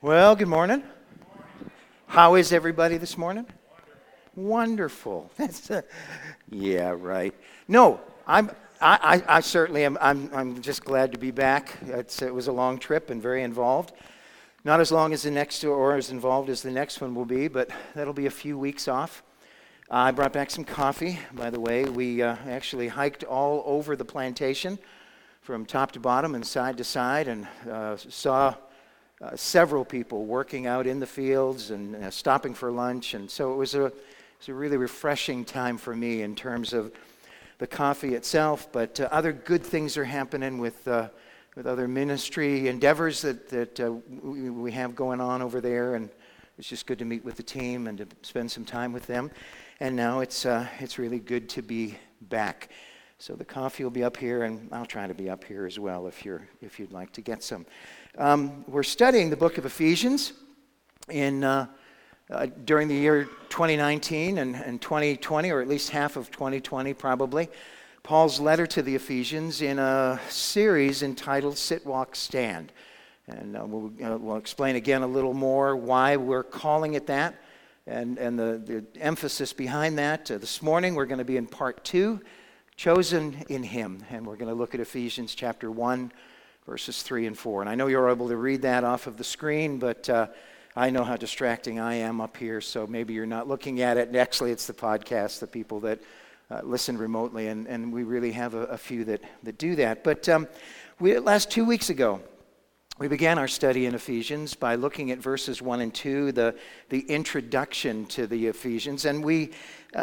Well, good morning. How is everybody this morning? Wonderful. Yeah, right. No, I certainly am. I'm just glad to be back. It was a long trip and very involved. Not as long as the next or as involved as the next one will be, but that'll be a few weeks off. I brought back some coffee, by the way. We actually hiked all over the plantation from top to bottom and side to side and saw several people working out in the fields and stopping for lunch. And so it was a really refreshing time for me in terms of the coffee itself. But other good things are happening with other ministry endeavors that we have going on over there. And it's just good to meet with the team and to spend some time with them. And now it's really good to be back. So the coffee will be up here, and I'll try to be up here as well if you'd like to get some. We're studying the book of Ephesians during the year 2019 and 2020, or at least half of 2020 probably. Paul's letter to the Ephesians in a series entitled Sit, Walk, Stand. And we'll explain again a little more why we're calling it that and the emphasis behind that. This morning we're going to be in part 2, Chosen in Him, and we're going to look at Ephesians chapter 1, verses 3 and 4. And I know you're able to read that off of the screen, but I know how distracting I am up here, so maybe you're not looking at it. And actually, it's the podcast, the people that listen remotely, and we really have a few that do that. But last 2 weeks ago, we began our study in Ephesians by looking at verses 1 and 2, the introduction to the Ephesians, and we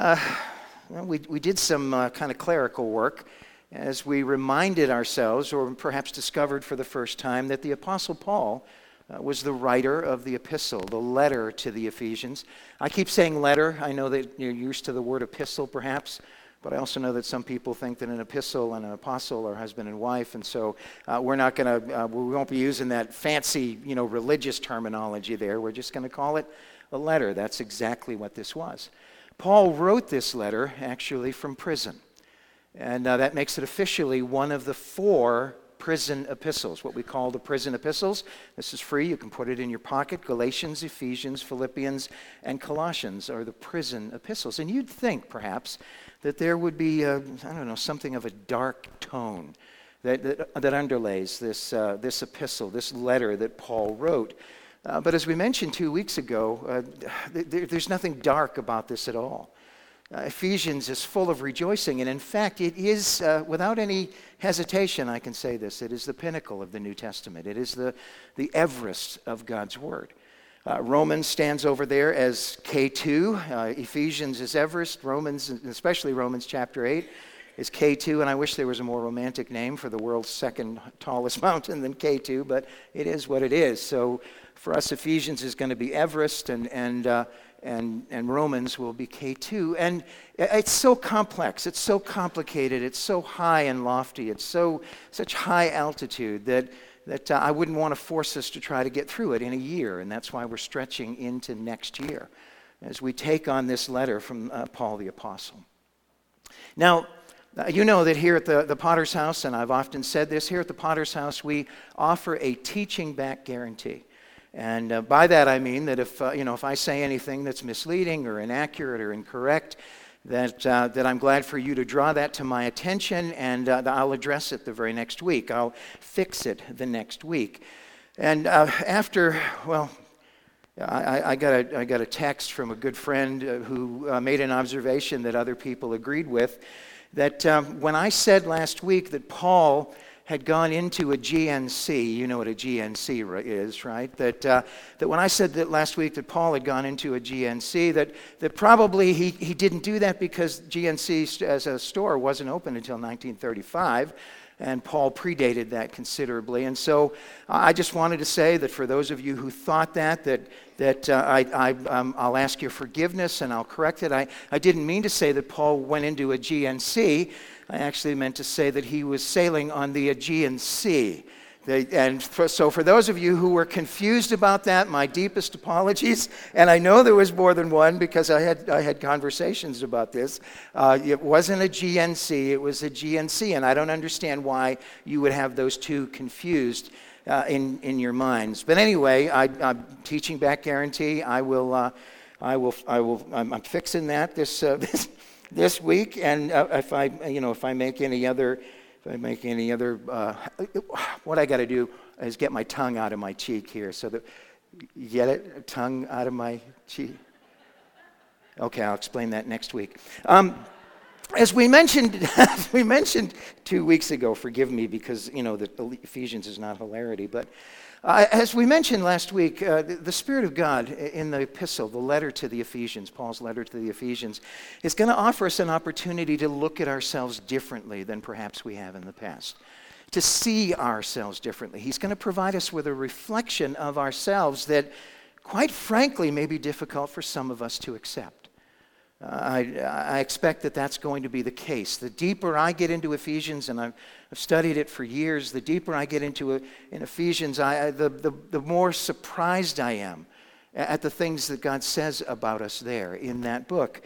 did some kind of clerical work as we reminded ourselves, or perhaps discovered for the first time, that the Apostle Paul was the writer of the epistle, the letter to the Ephesians. I keep saying letter. I know that you're used to the word epistle, perhaps, but I also know that some people think that an epistle and an apostle are husband and wife, and so we won't be using that fancy, religious terminology there. We're just going to call it a letter. That's exactly what this was. Paul wrote this letter actually from prison. And that makes it officially one of the 4 prison epistles, what we call the prison epistles. This is free. You can put it in your pocket. Galatians, Ephesians, Philippians, and Colossians are the prison epistles. And you'd think, perhaps, that there would be, something of a dark tone that underlays this epistle, this letter that Paul wrote. But as we mentioned 2 weeks ago, there's nothing dark about this at all. Ephesians is full of rejoicing, and in fact, it is, without any hesitation, I can say this, it is the pinnacle of the New Testament. It is the Everest of God's Word. Romans stands over there as K2. Ephesians is Everest. Romans, especially Romans chapter 8, is K2, and I wish there was a more romantic name for the world's second tallest mountain than K2, but it is what it is. So for us, Ephesians is going to be Everest, and Romans will be K2. And it's so complex, it's so complicated, it's so high and lofty, it's such high altitude that I wouldn't want to force us to try to get through it in a year, and that's why we're stretching into next year as we take on this letter from Paul the Apostle. Now, you know that here at the Potter's House, and I've often said this, here at the Potter's House we offer a teaching back guarantee. And by that I mean that if I say anything that's misleading or inaccurate or incorrect, that I'm glad for you to draw that to my attention, and I'll address it the very next week. I'll fix it the next week. And I got a text from a good friend who made an observation that other people agreed with, that when I said last week that Paul had gone into a GNC, you know what a GNC is, right? That when I said that last week that Paul had gone into a GNC, that probably he didn't do that because GNC as a store wasn't open until 1935, and Paul predated that considerably. And so I just wanted to say that for those of you who thought that I'll ask your forgiveness and I'll correct it. I didn't mean to say that Paul went into a GNC. I actually meant to say that he was sailing on the Aegean Sea. So for those of you who were confused about that, my deepest apologies. And I know there was more than one because I had conversations about this. It wasn't a GNC, it was a GNC. And I don't understand why you would have those two confused in your minds. But anyway, I'm teaching back guarantee. I'm fixing that this week, and if I make any other, what I got to do is get my tongue out of my cheek here, so that you get it, tongue out of my cheek. Okay, I'll explain that next week. As we mentioned 2 weeks ago, forgive me because, the Ephesians is not hilarity, but as we mentioned last week, the Spirit of God in the epistle, the letter to the Ephesians, Paul's letter to the Ephesians, is going to offer us an opportunity to look at ourselves differently than perhaps we have in the past, to see ourselves differently. He's going to provide us with a reflection of ourselves that, quite frankly, may be difficult for some of us to accept. I expect that that's going to be the case. The deeper I get into Ephesians, and I've studied it for years, the deeper I get into it in Ephesians, the more surprised I am at the things that God says about us there in that book.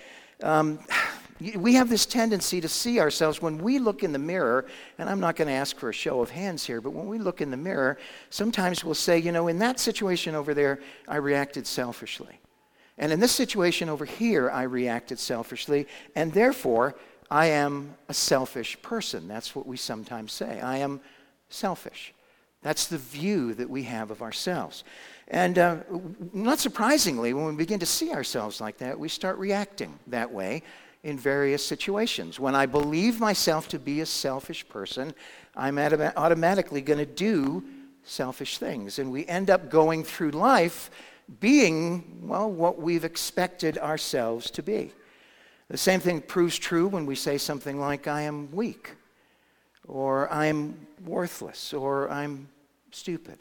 We have this tendency to see ourselves when we look in the mirror, and I'm not going to ask for a show of hands here, but when we look in the mirror, sometimes we'll say, in that situation over there, I reacted selfishly. And in this situation over here, I reacted selfishly, and therefore, I am a selfish person. That's what we sometimes say. I am selfish. That's the view that we have of ourselves. And not surprisingly, when we begin to see ourselves like that, we start reacting that way in various situations. When I believe myself to be a selfish person, I'm automatically going to do selfish things. And we end up going through life being, what we've expected ourselves to be. The same thing proves true when we say something like, I am weak, or I'm worthless, or I'm stupid.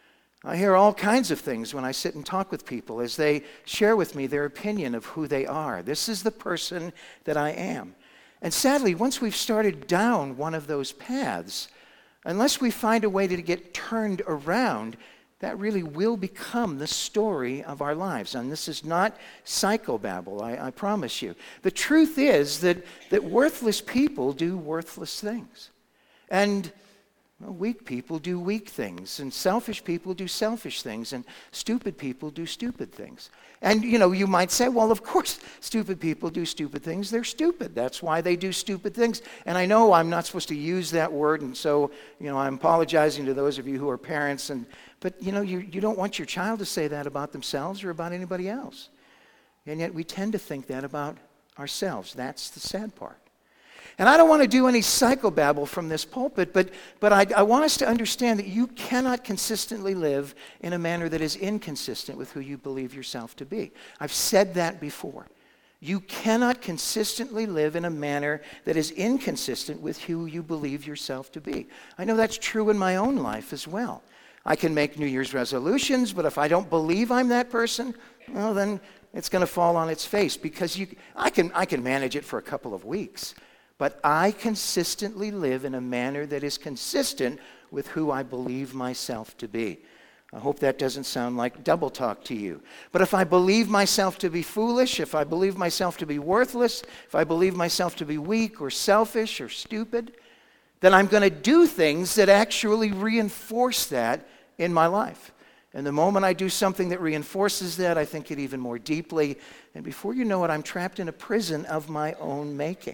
I hear all kinds of things when I sit and talk with people as they share with me their opinion of who they are. This is the person that I am. And sadly, once we've started down one of those paths, unless we find a way to get turned around, that really will become the story of our lives. And this is not psychobabble, I promise you. The truth is that worthless people do worthless things. And weak people do weak things. And selfish people do selfish things. And stupid people do stupid things. And, you might say, well, of course, stupid people do stupid things. They're stupid. That's why they do stupid things. And I know I'm not supposed to use that word. And so, I'm apologizing to those of you who are parents. But, you don't want your child to say that about themselves or about anybody else. And yet we tend to think that about ourselves. That's the sad part. And I don't want to do any psychobabble from this pulpit, but I want us to understand that you cannot consistently live in a manner that is inconsistent with who you believe yourself to be. I've said that before. You cannot consistently live in a manner that is inconsistent with who you believe yourself to be. I know that's true in my own life as well. I can make New Year's resolutions, but if I don't believe I'm that person, well, then it's going to fall on its face because I can manage it for a couple of weeks. But I consistently live in a manner that is consistent with who I believe myself to be. I hope that doesn't sound like double talk to you. But if I believe myself to be foolish, if I believe myself to be worthless, if I believe myself to be weak or selfish or stupid, then I'm going to do things that actually reinforce that in my life. And the moment I do something that reinforces that, I think it even more deeply. And before you know it, I'm trapped in a prison of my own making.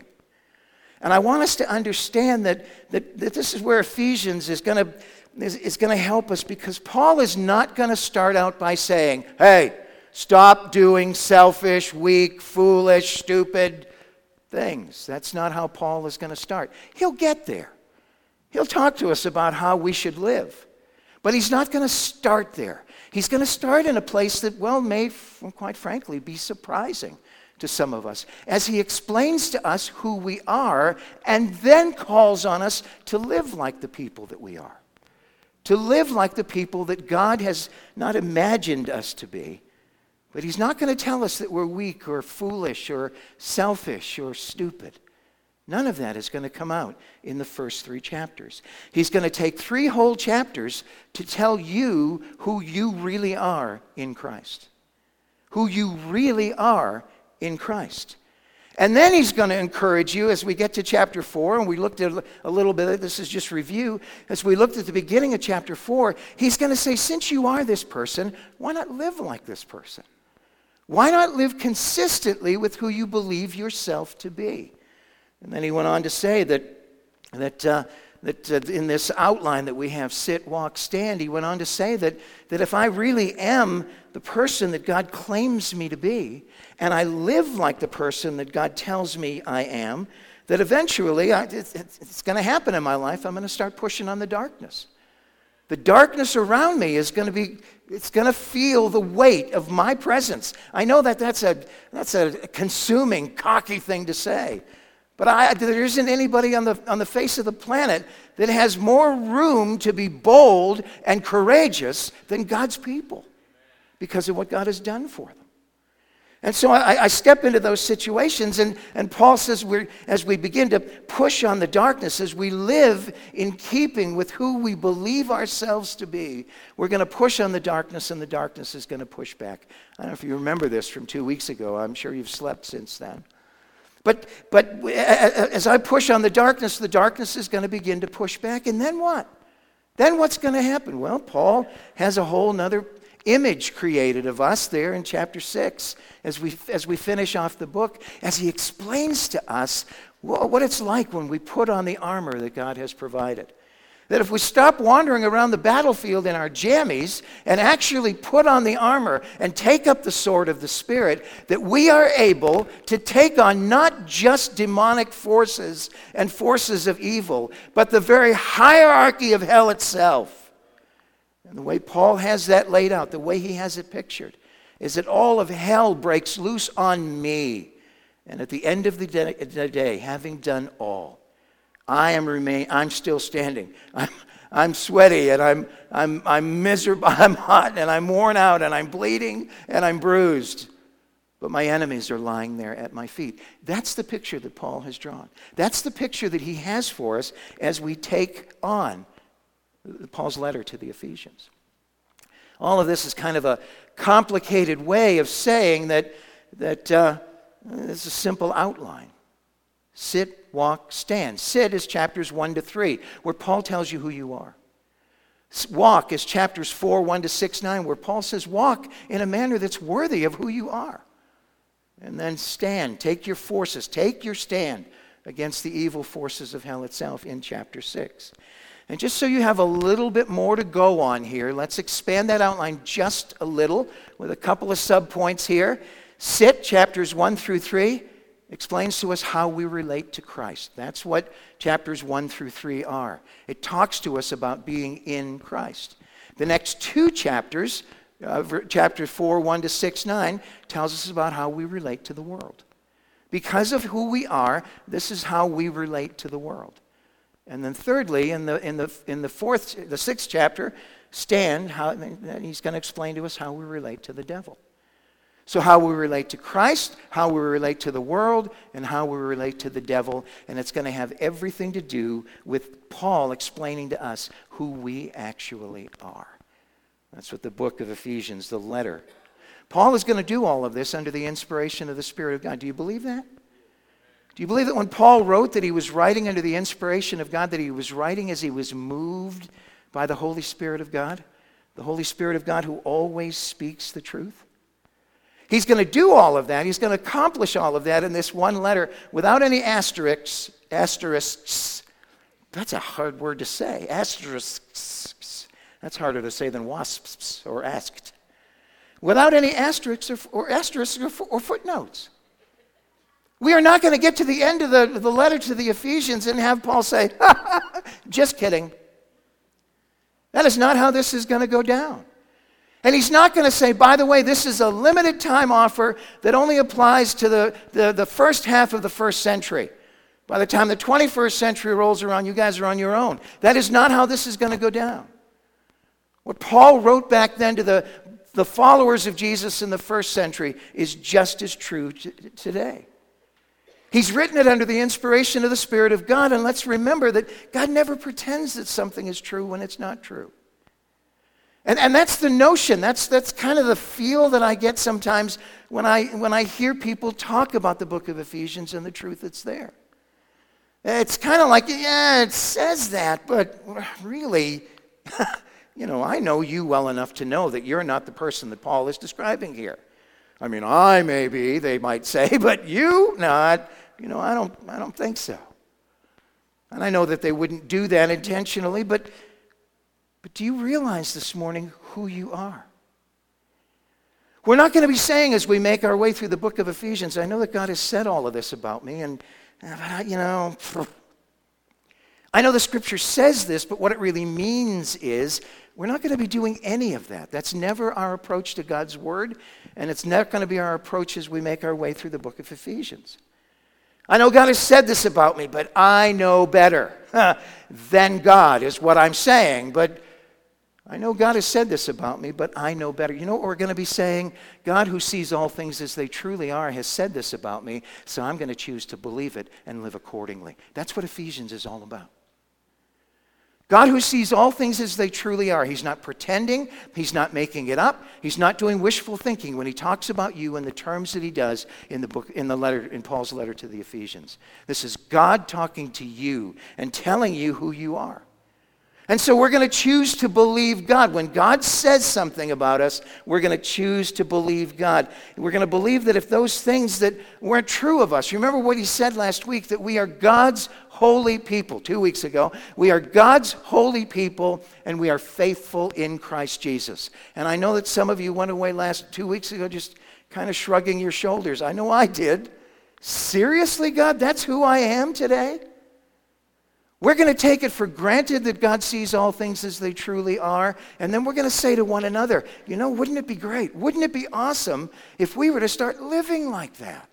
And I want us to understand that this is where Ephesians is going to help us, because Paul is not going to start out by saying, hey, stop doing selfish, weak, foolish, stupid things. That's not how Paul is going to start. He'll get there. He'll talk to us about how we should live. But he's not going to start there. He's going to start in a place that, may, quite frankly, be surprising to some of us, as he explains to us who we are and then calls on us to live like the people that we are. To live like the people that God has not imagined us to be. But he's not going to tell us that we're weak or foolish or selfish or stupid. None of that is going to come out in the first 3 chapters. He's going to take 3 whole chapters to tell you who you really are in Christ. Who you really are in Christ. And then he's going to encourage you as we get to chapter 4, and we looked at a little bit, this is just review. As we looked at the beginning of chapter 4, he's going to say, since you are this person, why not live like this person? Why not live consistently with who you believe yourself to be? And then he went on to say that in this outline that we have, sit, walk, stand, he went on to say that if I really am the person that God claims me to be, and I live like the person that God tells me I am, that eventually it's going to happen in my life. I'm going to start pushing on the darkness. The darkness around me is going to feel the weight of my presence. I know that's a consuming, cocky thing to say. But there isn't anybody on the face of the planet that has more room to be bold and courageous than God's people because of what God has done for them. And so I step into those situations, and Paul says as we begin to push on the darkness, as we live in keeping with who we believe ourselves to be, we're going to push on the darkness, and the darkness is going to push back. I don't know if you remember this from 2 weeks ago. I'm sure you've slept since then. But as I push on the darkness is going to begin to push back. And then what? Then what's going to happen? Well, Paul has a whole nother image created of us there in chapter 6 as we finish off the book, as he explains to us what it's like when we put on the armor that God has provided. That if we stop wandering around the battlefield in our jammies and actually put on the armor and take up the sword of the Spirit, that we are able to take on not just demonic forces and forces of evil, but the very hierarchy of hell itself. And the way Paul has that laid out, the way he has it pictured, is that all of hell breaks loose on me. And at the end of the day, having done all, I'm still standing. I'm sweaty, and I'm miserable. I'm hot, and I'm worn out, and I'm bleeding, and I'm bruised. But my enemies are lying there at my feet. That's the picture that Paul has drawn. That's the picture that he has for us as we take on Paul's letter to the Ephesians. All of this is kind of a complicated way of saying that it's a simple outline. Sit, walk, stand. Sit is chapters 1 to 3, where Paul tells you who you are. Walk is chapters 4, 1 to 6, 9, where Paul says, walk in a manner that's worthy of who you are. And then stand, take your stand against the evil forces of hell itself in chapter 6. And just so you have a little bit more to go on here, let's expand that outline just a little with a couple of subpoints here. Sit, chapters 1 through 3, explains to us how we relate to Christ. That's what chapters 1 through 3 are. It talks to us about being in Christ. The next two chapters, chapter 4, 1 to 6, 9, tells us about how we relate to the world. Because of who we are, this is how we relate to the world. And then thirdly, in the sixth chapter, stand, he's going to explain to us how we relate to the devil. So how we relate to Christ, how we relate to the world, and how we relate to the devil. And it's going to have everything to do with Paul explaining to us who we actually are. That's what the book of Ephesians, the letter. Paul is going to do all of this under the inspiration of the Spirit of God. Do you believe that? Do you believe that when Paul wrote that he was writing under the inspiration of God, that he was writing as he was moved by the Holy Spirit of God? The Holy Spirit of God who always speaks the truth? He's going to do all of that. He's going to accomplish all of that in this one letter without any asterisks. That's a hard word to say. Asterisks. That's harder to say than wasps or asked. Without any asterisks or footnotes. We are not going to get to the end of the letter to the Ephesians and have Paul say, just kidding. That is not how this is going to go down. And he's not going to say, by the way, this is a limited time offer that only applies to the first half of the first century. By the time the 21st century rolls around, you guys are on your own. That is not how this is going to go down. What Paul wrote back then to the followers of Jesus in the first century is just as true today. He's written it under the inspiration of the Spirit of God, and let's remember that God never pretends that something is true when it's not true. And that's the notion. That's kind of the feel that I get sometimes when I hear people talk about the book of Ephesians and the truth that's there. It's kind of like, yeah, it says that, but really, I know you well enough to know that you're not the person that Paul is describing here. I mean, I may be, they might say, but you not. I don't think so. And I know that they wouldn't do that intentionally, but do you realize this morning who you are? We're not going to be saying as we make our way through the book of Ephesians, I know that God has said all of this about me, I know the scripture says this, but what it really means is we're not going to be doing any of that. That's never our approach to God's word, and it's not going to be our approach as we make our way through the book of Ephesians. I know God has said this about me, but I know better than God is what I'm saying. But I know God has said this about me, but I know better. You know what we're going to be saying? God, who sees all things as they truly are, has said this about me, so I'm going to choose to believe it and live accordingly. That's what Ephesians is all about. God who sees all things as they truly are. He's not pretending. He's not making it up. He's not doing wishful thinking when he talks about you in the terms that he does in Paul's letter to the Ephesians. This is God talking to you and telling you who you are. And so we're going to choose to believe God. When God says something about us, we're going to choose to believe God. We're going to believe that if those things that weren't true of us, remember what he said last week, that we are God's holy people. 2 weeks ago, we are God's holy people, and we are faithful in Christ Jesus. And I know that some of you went away 2 weeks ago just kind of shrugging your shoulders. I know I did. Seriously, God, that's who I am today? We're going to take it for granted that God sees all things as they truly are, and then we're going to say to one another, wouldn't it be great? Wouldn't it be awesome if we were to start living like that?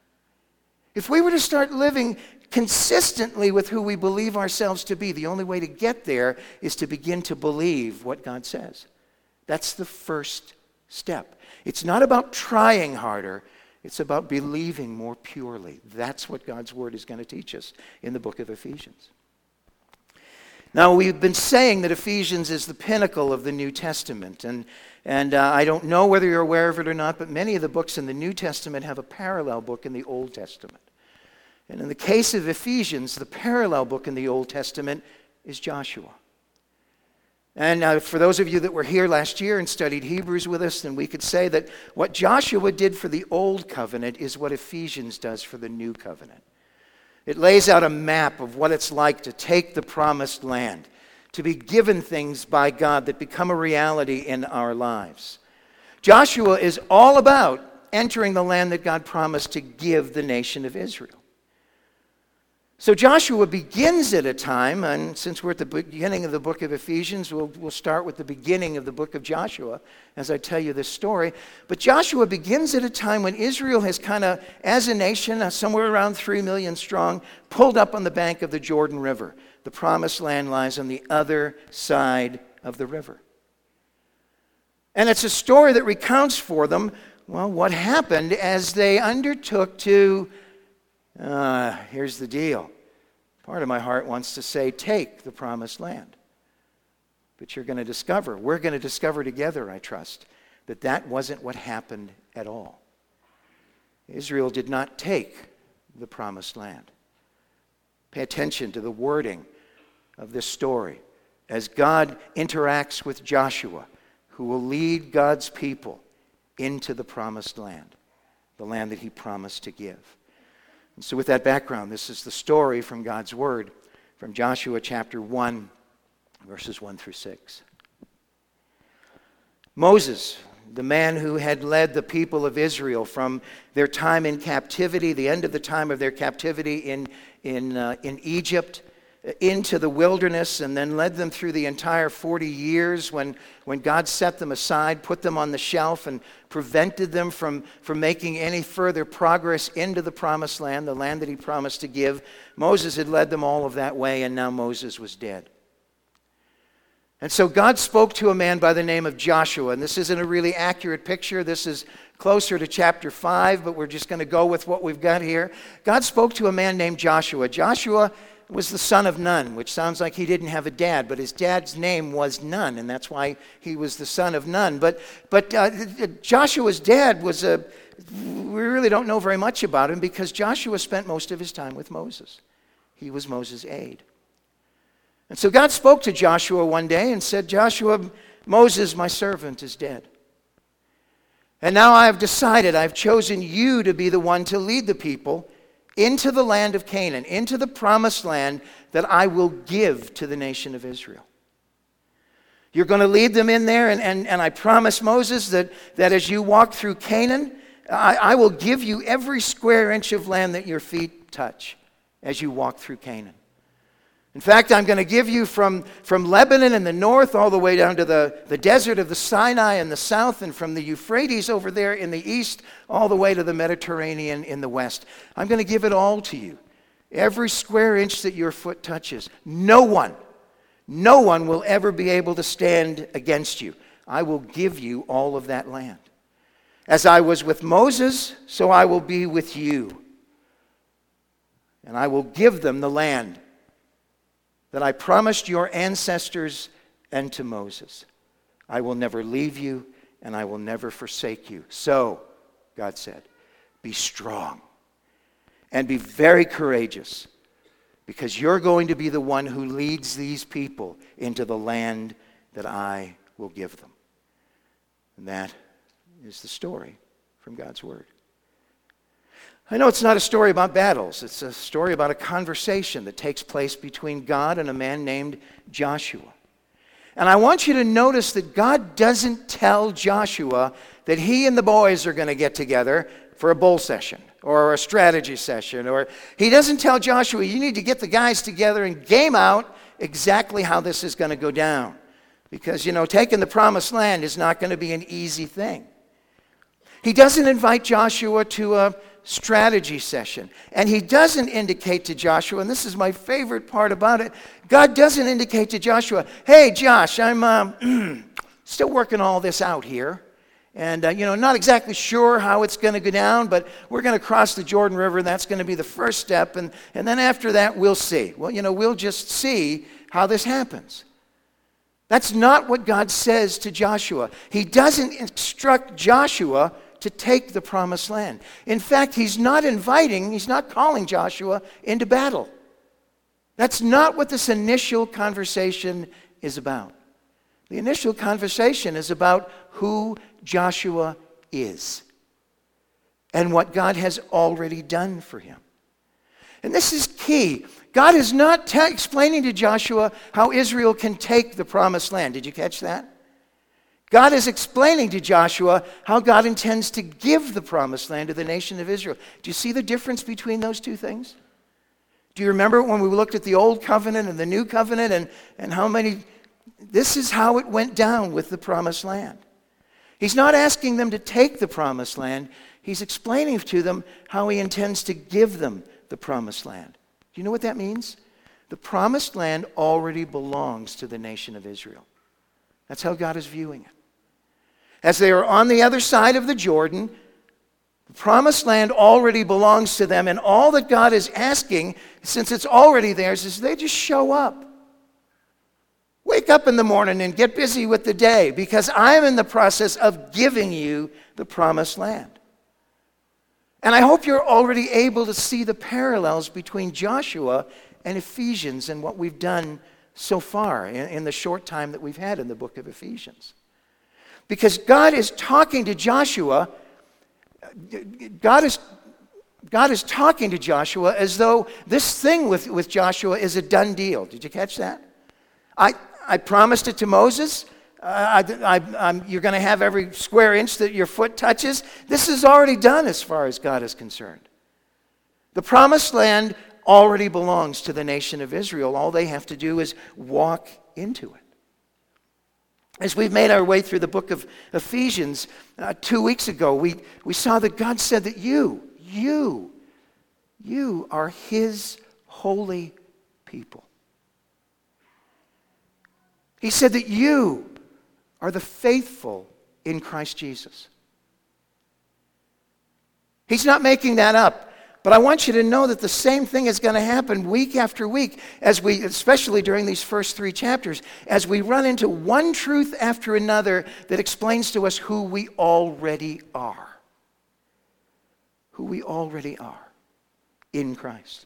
If we were to start living consistently with who we believe ourselves to be, the only way to get there is to begin to believe what God says. That's the first step. It's not about trying harder. It's about believing more purely. That's what God's word is going to teach us in the book of Ephesians. Now, we've been saying that Ephesians is the pinnacle of the New Testament, and I don't know whether you're aware of it or not, but many of the books in the New Testament have a parallel book in the Old Testament. And in the case of Ephesians, the parallel book in the Old Testament is Joshua. And for those of you that were here last year and studied Hebrews with us, then we could say that what Joshua did for the Old Covenant is what Ephesians does for the New Covenant. It lays out a map of what it's like to take the promised land, to be given things by God that become a reality in our lives. Joshua is all about entering the land that God promised to give the nation of Israel. So Joshua begins at a time, and since we're at the beginning of the book of Ephesians, we'll start with the beginning of the book of Joshua as I tell you this story. But Joshua begins at a time when Israel has kind of, as a nation, somewhere around 3 million strong, pulled up on the bank of the Jordan River. The promised land lies on the other side of the river. And it's a story that recounts for them, what happened as they undertook to here's the deal. Part of my heart wants to say, take the promised land. But we're going to discover together, I trust, that wasn't what happened at all. Israel did not take the promised land. Pay attention to the wording of this story as God interacts with Joshua, who will lead God's people into the promised land, the land that he promised to give. And so with that background, this is the story from God's Word, from Joshua chapter 1, verses 1 through 6. Moses, the man who had led the people of Israel from their time in captivity, the end of the time of their captivity in Egypt, into the wilderness, and then led them through the entire 40 years when God set them aside, put them on the shelf, and prevented them from making any further progress into the promised land, the land that he promised to give. Moses had led them all of that way, and now Moses was dead. And so God spoke to a man by the name of Joshua, and this isn't a really accurate picture. This is closer to chapter 5, but we're just going to go with what we've got here. God spoke to a man named Joshua. Joshua was the son of Nun, which sounds like he didn't have a dad, but his dad's name was Nun, and that's why he was the son of Nun. But Joshua's dad was we really don't know very much about him because Joshua spent most of his time with Moses. He was Moses' aide. And so God spoke to Joshua one day and said, Joshua, Moses, my servant, is dead. And now I have decided, I've chosen you to be the one to lead the people into the land of Canaan, into the promised land that I will give to the nation of Israel. You're going to lead them in there, and I promise Moses that as you walk through Canaan, I will give you every square inch of land that your feet touch as you walk through Canaan. In fact, I'm going to give you from Lebanon in the north all the way down to the desert of the Sinai in the south, and from the Euphrates over there in the east all the way to the Mediterranean in the west. I'm going to give it all to you. Every square inch that your foot touches. No one will ever be able to stand against you. I will give you all of that land. As I was with Moses, so I will be with you. And I will give them the land that I promised your ancestors and to Moses. I will never leave you, and I will never forsake you. So, God said, be strong and be very courageous, because you're going to be the one who leads these people into the land that I will give them. And that is the story from God's Word. I know it's not a story about battles. It's a story about a conversation that takes place between God and a man named Joshua. And I want you to notice that God doesn't tell Joshua that he and the boys are going to get together for a bull session or a strategy session. Or he doesn't tell Joshua, you need to get the guys together and game out exactly how this is going to go down. Because, taking the promised land is not going to be an easy thing. He doesn't invite Joshua to a strategy session. And he doesn't indicate to Joshua, and this is my favorite part about it, God doesn't indicate to Joshua, hey, Josh, I'm still working all this out here. And, not exactly sure how it's going to go down, but we're going to cross the Jordan River, and that's going to be the first step. And then after that, we'll see. Well, we'll just see how this happens. That's not what God says to Joshua. He doesn't instruct Joshua to take the promised land. In fact, he's not calling Joshua into battle. That's not what this initial conversation is about. The initial conversation is about who Joshua is and what God has already done for him. And this is key. God is not explaining to Joshua how Israel can take the promised land. Did you catch that? God is explaining to Joshua how God intends to give the promised land to the nation of Israel. Do you see the difference between those two things? Do you remember when we looked at the Old Covenant and the New Covenant and how many... This is how it went down with the promised land. He's not asking them to take the promised land. He's explaining to them how he intends to give them the promised land. Do you know what that means? The promised land already belongs to the nation of Israel. That's how God is viewing it. As they are on the other side of the Jordan, the promised land already belongs to them, and all that God is asking, since it's already theirs, is they just show up. Wake up in the morning and get busy with the day, because I'm in the process of giving you the promised land. And I hope you're already able to see the parallels between Joshua and Ephesians and what we've done so far in the short time that we've had in the book of Ephesians. Because God is talking to Joshua, God is talking to Joshua as though this thing with Joshua is a done deal. Did you catch that? I promised it to Moses. You're going to have every square inch that your foot touches. This is already done as far as God is concerned. The promised land already belongs to the nation of Israel. All they have to do is walk into it. As we've made our way through the book of Ephesians, 2 weeks ago, we saw that God said that you are his holy people. He said that you are the faithful in Christ Jesus. He's not making that up. But I want you to know that the same thing is going to happen week after week, especially during these first 3 chapters, as we run into one truth after another that explains to us who we already are. Who we already are in Christ.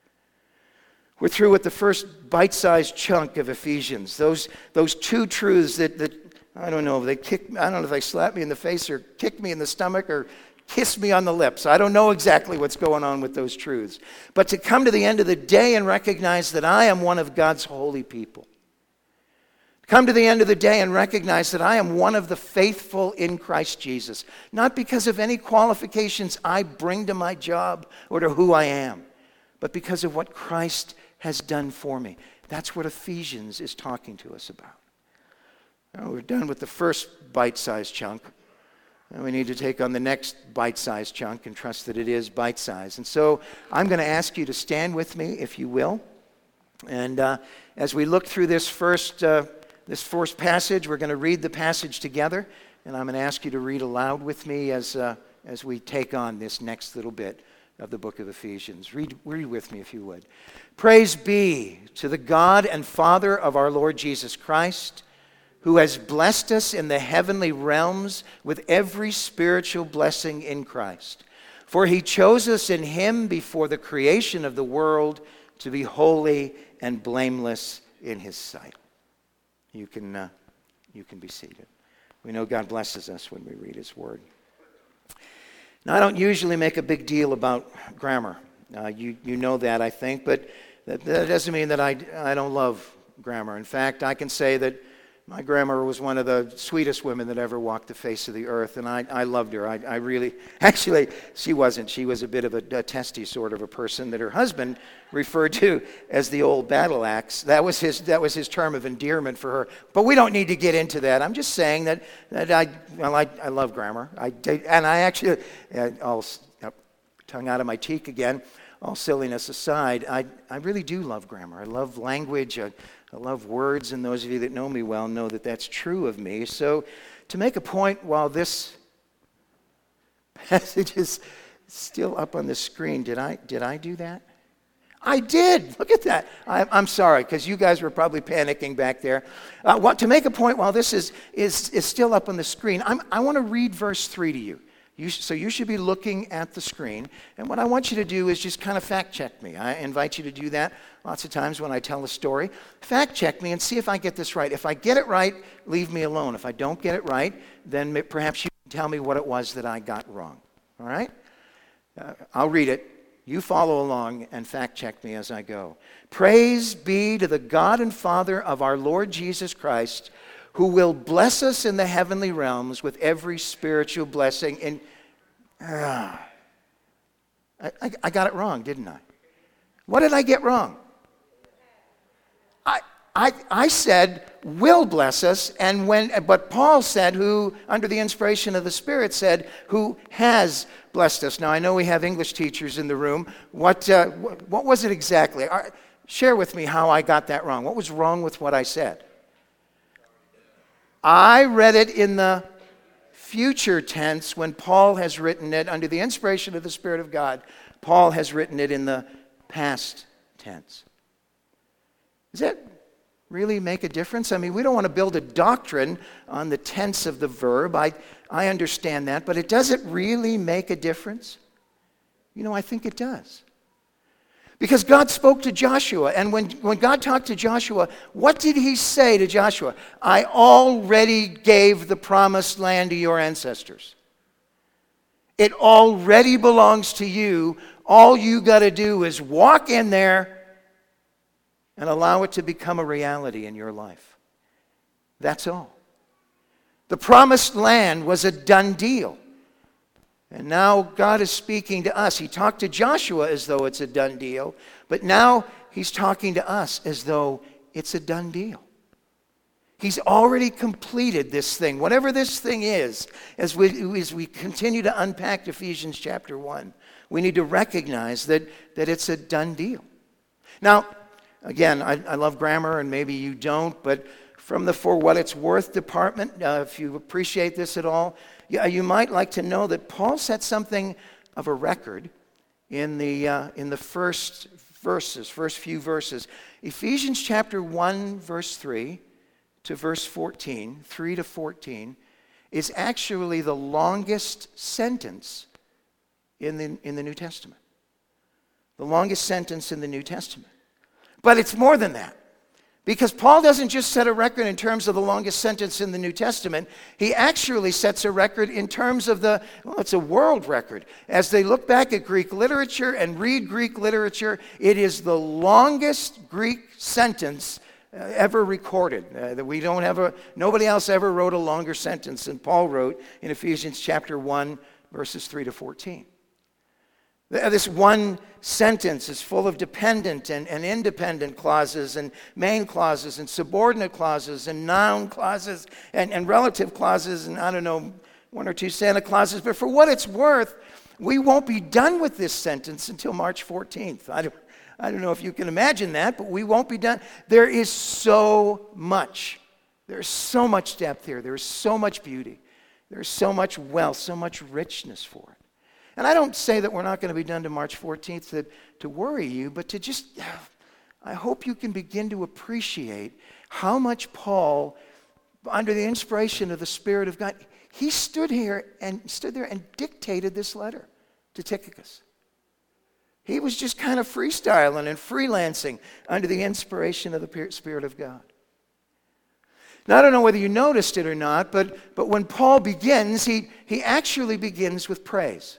We're through with the first bite-sized chunk of Ephesians. Those 2 truths that I don't know if they slap me in the face or kick me in the stomach or kiss me on the lips. I don't know exactly what's going on with those truths. But to come to the end of the day and recognize that I am one of God's holy people. Come to the end of the day and recognize that I am one of the faithful in Christ Jesus. Not because of any qualifications I bring to my job or to who I am, but because of what Christ has done for me. That's what Ephesians is talking to us about. Now, we're done with the first bite-sized chunk. And we need to take on the next bite-sized chunk and trust that it is bite-sized. And so I'm going to ask you to stand with me, if you will. And as we look through this first passage, we're going to read the passage together. And I'm going to ask you to read aloud with me as we take on this next little bit of the book of Ephesians. Read with me, if you would. Praise be to the God and Father of our Lord Jesus Christ, who has blessed us in the heavenly realms with every spiritual blessing in Christ. For he chose us in him before the creation of the world to be holy and blameless in his sight. You can be seated. We know God blesses us when we read his word. Now, I don't usually make a big deal about grammar. You know that, I think, but that doesn't mean that I don't love grammar. In fact, I can say that my grandmother was one of the sweetest women that ever walked the face of the earth, and I loved her. I really, actually, she wasn't. She was a bit of a testy sort of a person that her husband referred to as the old battle axe. That was his term of endearment for her. But we don't need to get into that. I'm just saying that I love grammar. Tongue out of my cheek again. All silliness aside, I really do love grammar. I love language. I love words, and those of you that know me well know that that's true of me. So to make a point while this passage is still up on the screen, did I do that? I did. Look at that. I'm sorry, because you guys were probably panicking back there. To make a point while this is still up on the screen, I want to read verse 3 to you. So you should be looking at the screen. And what I want you to do is just kind of fact check me. I invite you to do that lots of times when I tell a story. Fact check me and see if I get this right. If I get it right, leave me alone. If I don't get it right, then perhaps you can tell me what it was that I got wrong. All right? I'll read it. You follow along and fact check me as I go. Praise be to the God and Father of our Lord Jesus Christ, who will bless us in the heavenly realms with every spiritual blessing. I got it wrong, didn't I? What did I get wrong? I said, will bless us, but Paul said, who, under the inspiration of the Spirit, said, who has blessed us. Now, I know we have English teachers in the room. What was it exactly? Share with me how I got that wrong. What was wrong with what I said? I read it in the future tense when Paul has written it under the inspiration of the Spirit of God. Paul has written it in the past tense. Does that really make a difference? I mean, we don't want to build a doctrine on the tense of the verb. I understand that, but does it really make a difference? I think it does. Because God spoke to Joshua, and when God talked to Joshua, what did he say to Joshua? I already gave the promised land to your ancestors. It already belongs to you. All you got to do is walk in there and allow it to become a reality in your life. That's all. The promised land was a done deal. And now God is speaking to us. He talked to Joshua as though it's a done deal, but now he's talking to us as though it's a done deal. He's already completed this thing, whatever this thing is. As we continue to unpack Ephesians chapter 1, we need to recognize that it's a done deal. Now, again, I love grammar, and maybe you don't, but from the For What It's Worth department, if you appreciate this at all, you might like to know that Paul set something of a record in the first few verses. Ephesians chapter 1, verse 3 to verse 14, 3 to 14, is actually the longest sentence in the New Testament. The longest sentence in the New Testament. But it's more than that. Because Paul doesn't just set a record in terms of the longest sentence in the New Testament. He actually sets a record in terms of it's a world record. As they look back at Greek literature and read Greek literature, it is the longest Greek sentence ever recorded. Nobody else ever wrote a longer sentence than Paul wrote in Ephesians chapter 1, verses 3 to 14. This one sentence is full of dependent and independent clauses and main clauses and subordinate clauses and noun clauses and relative clauses and, I don't know, one or two Santa clauses. But for what it's worth, we won't be done with this sentence until March 14th. I don't know if you can imagine that, but we won't be done. There is so much. There's so much depth here. There's so much beauty. There's so much wealth, so much richness for it. And I don't say that we're not going to be done to March 14th to worry you, but to just, I hope you can begin to appreciate how much Paul, under the inspiration of the Spirit of God, he stood there and dictated this letter to Tychicus. He was just kind of freestyling and freelancing under the inspiration of the Spirit of God. Now, I don't know whether you noticed it or not, but when Paul begins, he actually begins with praise.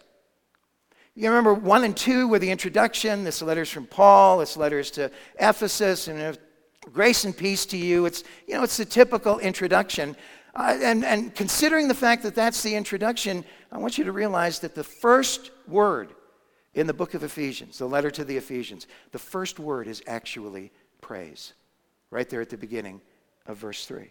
You remember 1 and 2 were the introduction. This letter's from Paul. This letter's to Ephesus. And grace and peace to you. It's the typical introduction. And considering the fact that that's the introduction, I want you to realize that the first word in the book of Ephesians, the letter to the Ephesians, the first word is actually praise. Right there at the beginning of verse 3.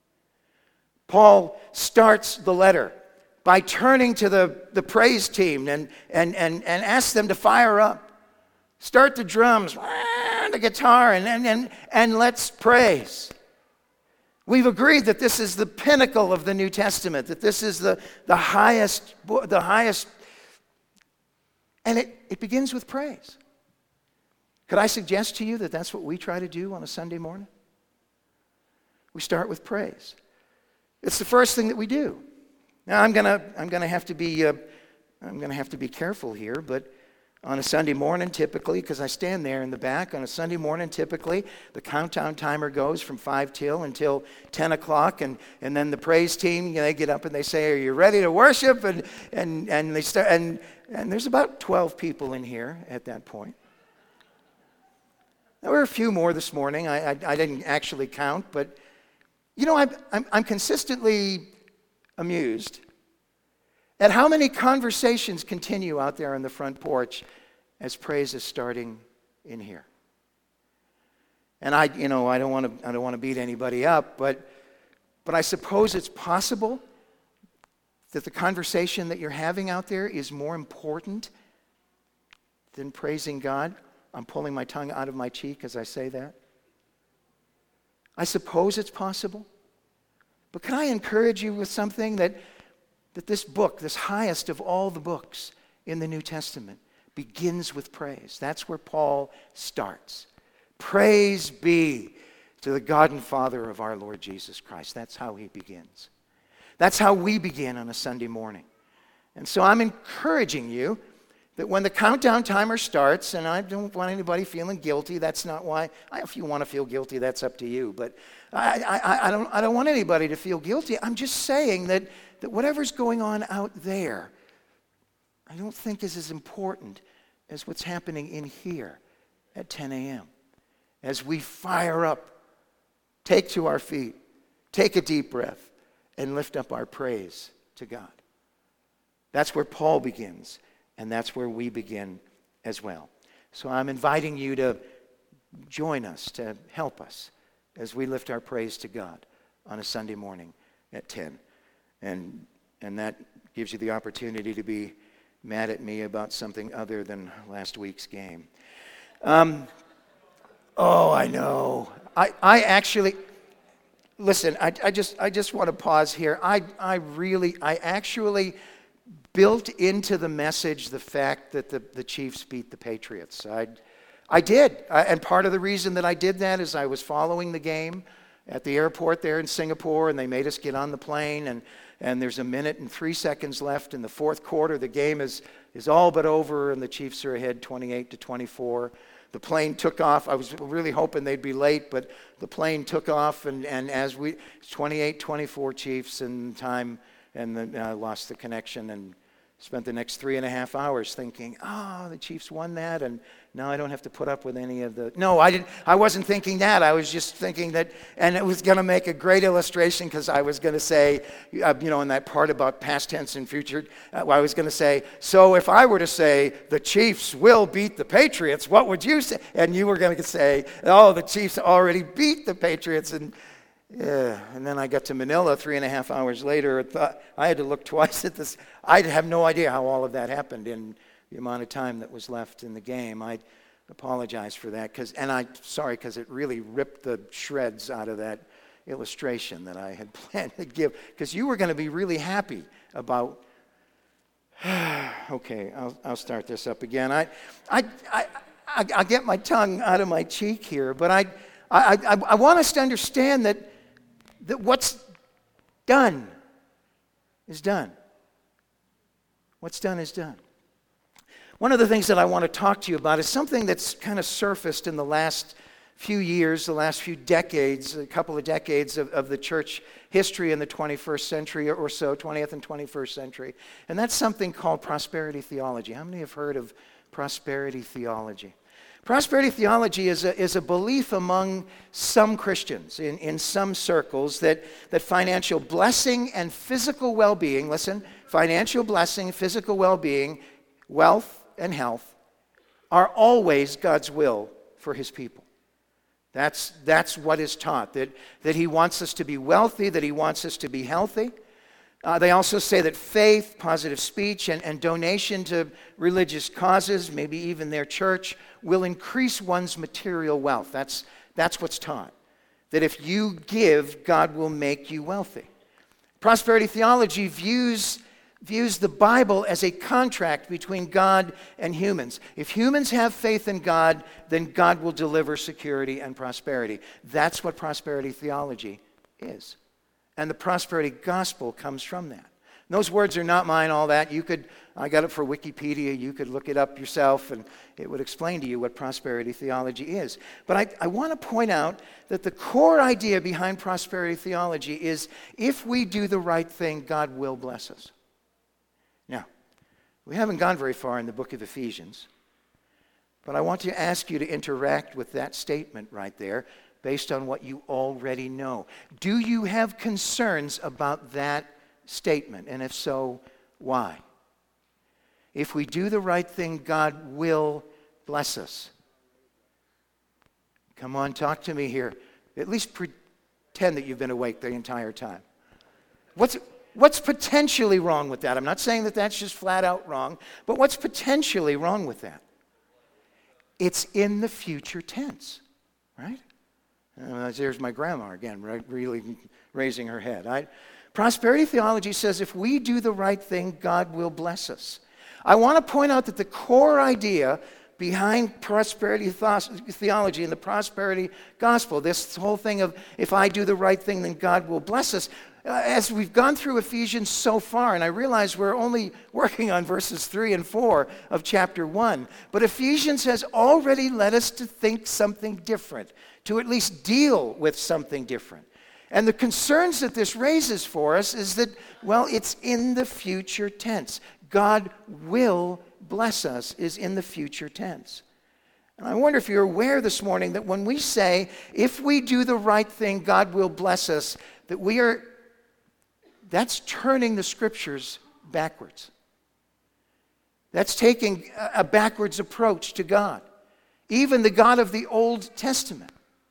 Paul starts the letter by turning to the praise team and ask them to fire up. Start the drums, the guitar, and let's praise. We've agreed that this is the pinnacle of the New Testament, that this is the highest, and it begins with praise. Could I suggest to you that that's what we try to do on a Sunday morning? We start with praise. It's the first thing that we do. Now I'm gonna have to be careful here, but on a Sunday morning, typically, because I stand there in the back, on a Sunday morning, typically, the countdown timer goes from 5 until 10 o'clock, and then the praise team, they get up and they say, "Are you ready to worship?" And they start, and there's about 12 people in here at that point. There were a few more this morning. I didn't actually count, but I'm consistently amused at how many conversations continue out there on the front porch as praise is starting in here. And I don't want to beat anybody up, but I suppose it's possible that the conversation that you're having out there is more important than praising God. I'm pulling my tongue out of my cheek as I say that. I suppose it's possible. But can I encourage you with something that this book, this highest of all the books in the New Testament, begins with praise. That's where Paul starts. Praise be to the God and Father of our Lord Jesus Christ. That's how he begins. That's how we begin on a Sunday morning. And so I'm encouraging you that when the countdown timer starts, and I don't want anybody feeling guilty, that's not why. If you want to feel guilty, that's up to you. But I don't want anybody to feel guilty. I'm just saying that whatever's going on out there, I don't think is as important as what's happening in here at 10 a.m. As we fire up, take to our feet, take a deep breath, and lift up our praise to God. That's where Paul begins. And that's where we begin as well. So I'm inviting you to join us, to help us as we lift our praise to God on a Sunday morning at 10. And that gives you the opportunity to be mad at me about something other than last week's game. I know. I actually, listen, I just want to pause here. I actually built into the message the fact that the Chiefs beat the Patriots. I did. And part of the reason that I did that is I was following the game at the airport there in Singapore, and they made us get on the plane, and there's 1 minute and 3 seconds left in the fourth quarter. The game is all but over, and the Chiefs are ahead 28-24. The plane took off. I was really hoping they'd be late, but the plane took off, and as 28-24 Chiefs in time, and then I lost the connection and spent the next 3.5 hours thinking, the Chiefs won that, and now I don't have to put up with any of the... No, I didn't. I wasn't thinking that. I was just thinking that, and it was going to make a great illustration because I was going to say, in that part about past tense and future, I was going to say, so if I were to say the Chiefs will beat the Patriots, what would you say? And you were going to say, the Chiefs already beat the Patriots, and then I got to Manila 3.5 hours later and thought I had to look twice at this. I have no idea how all of that happened in the amount of time that was left in the game. I apologize for that, because it really ripped the shreds out of that illustration that I had planned to give, because you were going to be really happy about... Okay, I'll start this up again. I get my tongue out of my cheek here, but I want us to understand that what's done is done. What's done is done. One of the things that I want to talk to you about is something that's kind of surfaced in the last few years, the last few decades, a couple of decades of the church history in the 21st century or so, 20th and 21st century. And that's something called prosperity theology. How many have heard of prosperity theology? Prosperity theology is a belief among some Christians in some circles that financial blessing and physical well-being, listen, financial blessing, physical well-being, wealth and health are always God's will for his people. That's what is taught, that he wants us to be wealthy, that he wants us to be healthy. They also say that faith, positive speech, and donation to religious causes, maybe even their church, will increase one's material wealth. That's what's taught. That if you give, God will make you wealthy. Prosperity theology views the Bible as a contract between God and humans. If humans have faith in God, then God will deliver security and prosperity. That's what prosperity theology is. And the prosperity gospel comes from that. And those words are not mine, all that. I got it for Wikipedia. You could look it up yourself, and it would explain to you what prosperity theology is. But I want to point out that the core idea behind prosperity theology is if we do the right thing, God will bless us. Now, we haven't gone very far in the book of Ephesians, but I want to ask you to interact with that statement right there based on what you already know. Do you have concerns about that statement? And if so, why? If we do the right thing, God will bless us. Come on, talk to me here. At least pretend that you've been awake the entire time. What's potentially wrong with that? I'm not saying that that's just flat out wrong, but what's potentially wrong with that? It's in the future tense, right? There's my grandma again, right? Really raising her head. Prosperity theology says if we do the right thing, God will bless us. I want to point out that the core idea behind prosperity theology and the prosperity gospel, this whole thing of if I do the right thing, then God will bless us. As we've gone through Ephesians so far, and I realize we're only working on verses 3 and 4 of chapter 1, but Ephesians has already led us to think something different, to at least deal with something different. And the concerns that this raises for us is that, well, it's in the future tense. God will bless us is in the future tense. And I wonder if you're aware this morning that when we say, if we do the right thing, God will bless us, that's turning the scriptures backwards. That's taking a backwards approach to God. Even the God of the Old Testament.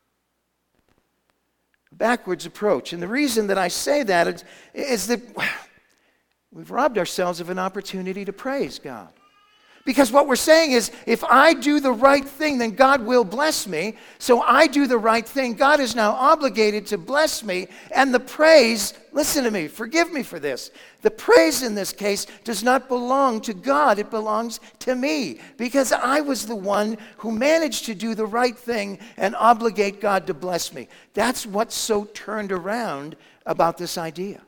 Backwards approach. And the reason that I say that is that we've robbed ourselves of an opportunity to praise God. Because what we're saying is, if I do the right thing, then God will bless me. So I do the right thing. God is now obligated to bless me. And the praise, listen to me, forgive me for this. The praise in this case does not belong to God. It belongs to me. Because I was the one who managed to do the right thing and obligate God to bless me. That's what's so turned around about this idea.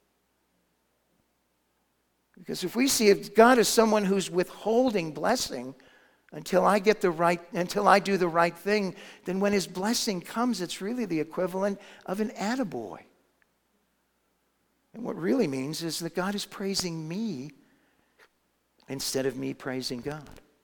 Because if we see if God is someone who's withholding blessing until I do the right thing, then when his blessing comes, it's really the equivalent of an attaboy. And what really means is that God is praising me instead of me praising God.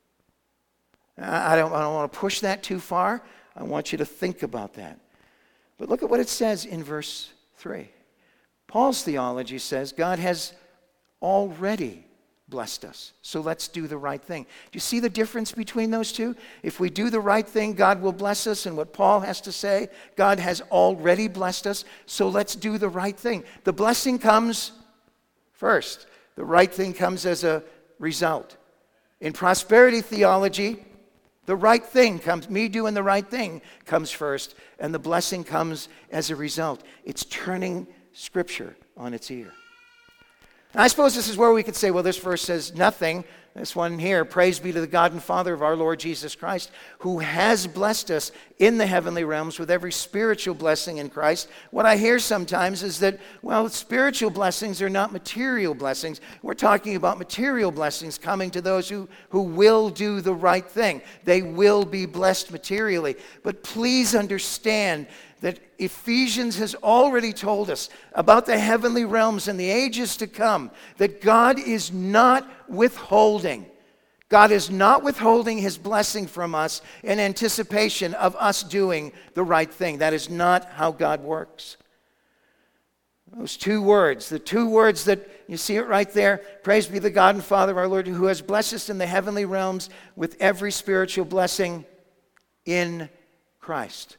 I don't want to push that too far. I want you to think about that. But look at what it says in verse 3. Paul's theology says God has already blessed us. So let's do the right thing. Do you see the difference between those two? If we do the right thing, God will bless us. And what Paul has to say, God has already blessed us. So let's do the right thing. The blessing comes first. The right thing comes as a result. In prosperity theology, the right thing comes, me doing the right thing comes first. And the blessing comes as a result. It's turning Scripture on its ear. I suppose this is where we could say, well, this verse says nothing. This one here, praise be to the God and Father of our Lord Jesus Christ, who has blessed us in the heavenly realms with every spiritual blessing in Christ. What I hear sometimes is that, well, spiritual blessings are not material blessings. We're talking about material blessings coming to those who will do the right thing. They will be blessed materially. But please understand that Ephesians has already told us about the heavenly realms and the ages to come, that God is not withholding. God is not withholding his blessing from us in anticipation of us doing the right thing. That is not how God works. Those two words, the two words that you see it right there, praise be the God and Father of our Lord, who has blessed us in the heavenly realms with every spiritual blessing in Christ.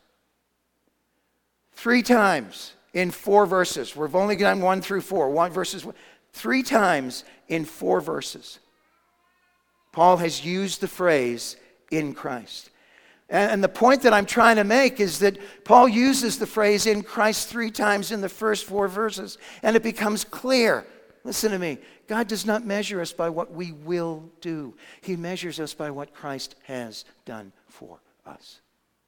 3 times in 4 verses. We've only done 1 through 4. 3 times in 4 verses. Paul has used the phrase, in Christ. And the point that I'm trying to make is that Paul uses the phrase, in Christ, 3 times in the first 4 verses. And it becomes clear. Listen to me. God does not measure us by what we will do. He measures us by what Christ has done for us.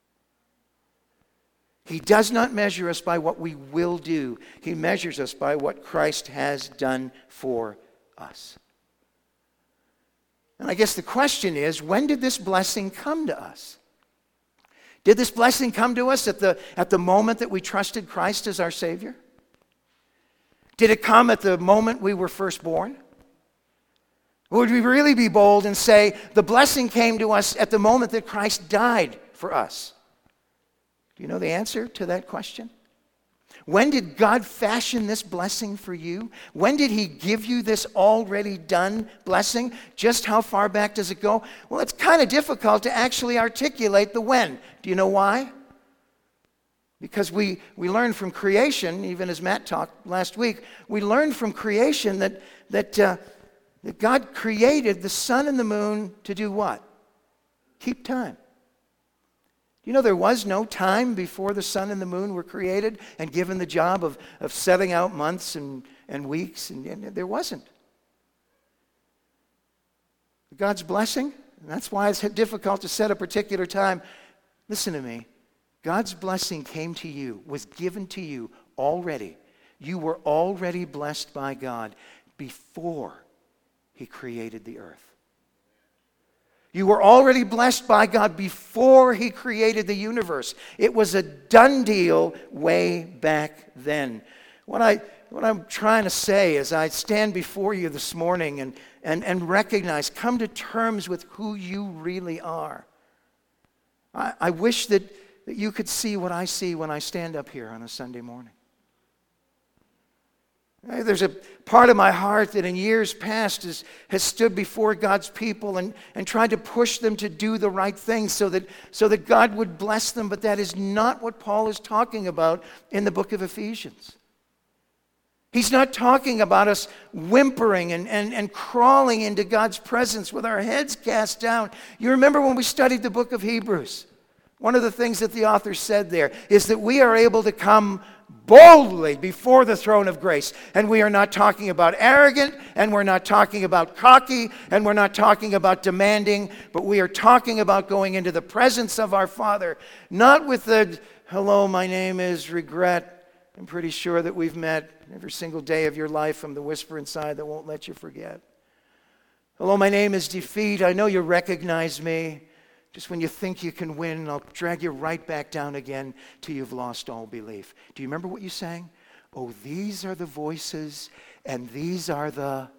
He does not measure us by what we will do. He measures us by what Christ has done for us. And I guess the question is, when did this blessing come to us? Did this blessing come to us at the moment that we trusted Christ as our Savior? Did it come at the moment we were first born? Or would we really be bold and say the blessing came to us at the moment that Christ died for us? Do you know the answer to that question? When did God fashion this blessing for you? When did he give you this already done blessing? Just how far back does it go? Well, it's kind of difficult to actually articulate the when. Do you know why? Because we learned from creation, even as Matt talked last week, we learned from creation that God created the sun and the moon to do what? Keep time. You know, there was no time before the sun and the moon were created and given the job of setting out months and weeks, and there wasn't. God's blessing, and that's why it's difficult to set a particular time. Listen to me. God's blessing came to you, was given to you already. You were already blessed by God before he created the earth. You were already blessed by God before he created the universe. It was a done deal way back then. What I'm trying to say as I stand before you this morning and recognize, come to terms with who you really are. I wish that you could see what I see when I stand up here on a Sunday morning. There's a part of my heart that in years past has stood before God's people and tried to push them to do the right thing so that God would bless them, but that is not what Paul is talking about in the book of Ephesians. He's not talking about us whimpering and crawling into God's presence with our heads cast down. You remember when we studied the book of Hebrews? One of the things that the author said there is that we are able to come boldly before the throne of grace. And we are not talking about arrogant, and we're not talking about cocky, and we're not talking about demanding, but we are talking about going into the presence of our Father, not with the, hello, my name is regret. I'm pretty sure that we've met every single day of your life from the whisper inside that won't let you forget. Hello, my name is defeat. I know you recognize me. Just when you think you can win, I'll drag you right back down again till you've lost all belief. Do you remember what you sang? Oh, these are the voices, and these are the...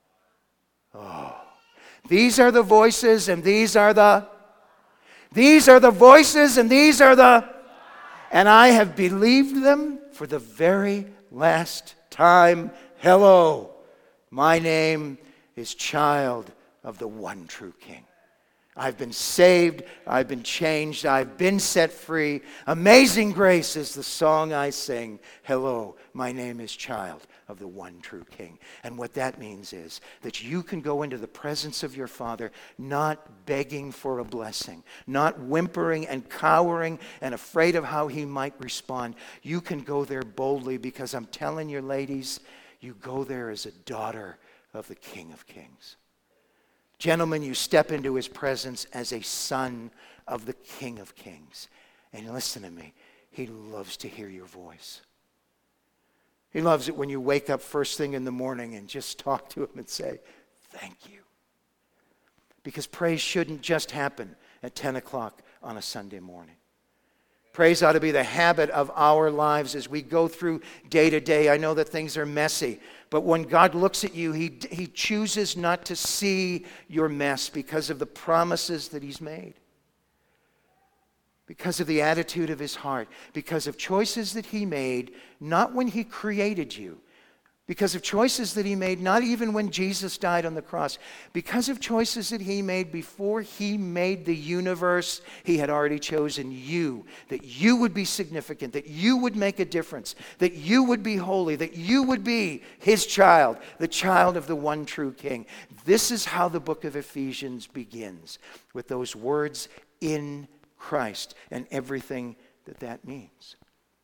These are the voices, and these are the... These are the voices, and these are the... And I have believed them for the very last time. Hello, my name is child of the one true King. I've been saved, I've been changed, I've been set free. Amazing grace is the song I sing. Hello, my name is child of the one true King. And what that means is that you can go into the presence of your Father not begging for a blessing, not whimpering and cowering and afraid of how He might respond. You can go there boldly because I'm telling you, ladies, you go there as a daughter of the King of Kings. Gentlemen, you step into His presence as a son of the King of Kings. And listen to me, He loves to hear your voice. He loves it when you wake up first thing in the morning and just talk to Him and say, thank you. Because praise shouldn't just happen at 10 o'clock on a Sunday morning. Praise ought to be the habit of our lives as we go through day to day. I know that things are messy, but when God looks at you, He chooses not to see your mess because of the promises that He's made. Because of the attitude of His heart. Because of choices that He made, not when He created you. Because of choices that He made, not even when Jesus died on the cross. Because of choices that He made before He made the universe, He had already chosen you. That you would be significant, that you would make a difference, that you would be holy, that you would be His child, the child of the one true King. This is how the book of Ephesians begins, with those words, in Christ, and everything that that means.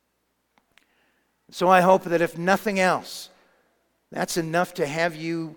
So I hope that if nothing else, that's enough to have you,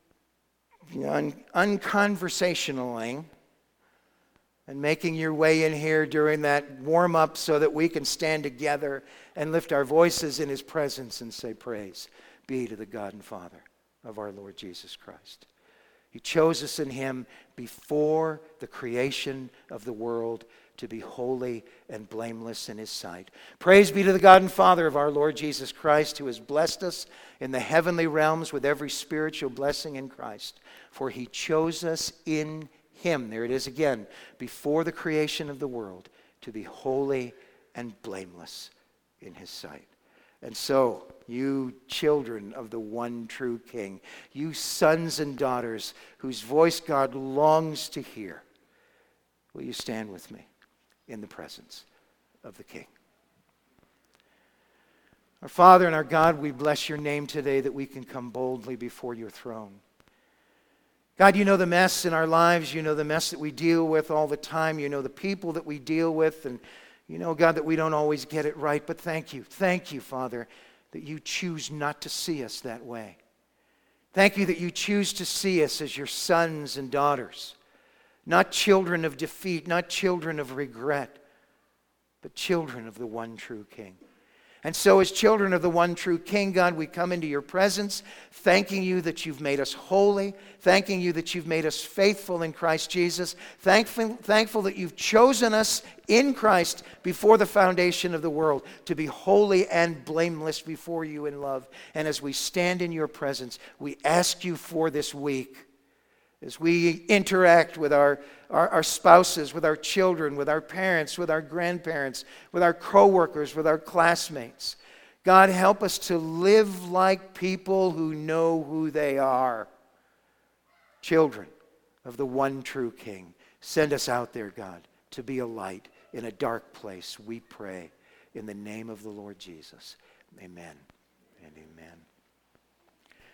unconversationally and making your way in here during that warm-up so that we can stand together and lift our voices in His presence and say, praise be to the God and Father of our Lord Jesus Christ. He chose us in Him before the creation of the world to be holy and blameless in His sight. Praise be to the God and Father of our Lord Jesus Christ, who has blessed us in the heavenly realms with every spiritual blessing in Christ. For He chose us in Him, there it is again, before the creation of the world, to be holy and blameless in His sight. And so, you children of the one true King, you sons and daughters whose voice God longs to hear, will you stand with me in the presence of the King? Our Father and our God, we bless your name today that we can come boldly before your throne. God, you know the mess in our lives. You know the mess that we deal with all the time. You know the people that we deal with. And you know, God, that we don't always get it right. But thank you, Father, that you choose not to see us that way. Thank you that you choose to see us as your sons and daughters. Not children of defeat, not children of regret, but children of the one true King. And so as children of the one true King, God, we come into your presence, thanking you that you've made us holy, thanking you that you've made us faithful in Christ Jesus, thankful that you've chosen us in Christ before the foundation of the world to be holy and blameless before you in love. And as we stand in your presence, we ask you for this week, as we interact with our spouses, with our children, with our parents, with our grandparents, with our co-workers, with our classmates. God, help us to live like people who know who they are. Children of the one true King. Send us out there, God, to be a light in a dark place, we pray, in the name of the Lord Jesus. Amen and amen.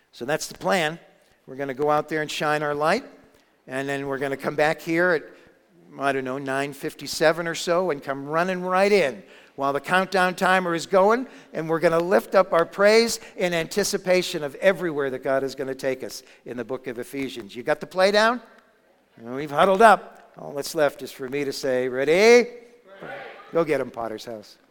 So that's the plan. We're going to go out there and shine our light, and then we're going to come back here at, 9:57 or so, and come running right in while the countdown timer is going, and we're going to lift up our praise in anticipation of everywhere that God is going to take us in the book of Ephesians. You got the play down? We've huddled up. All that's left is for me to say, ready? Go get 'em, Potter's House.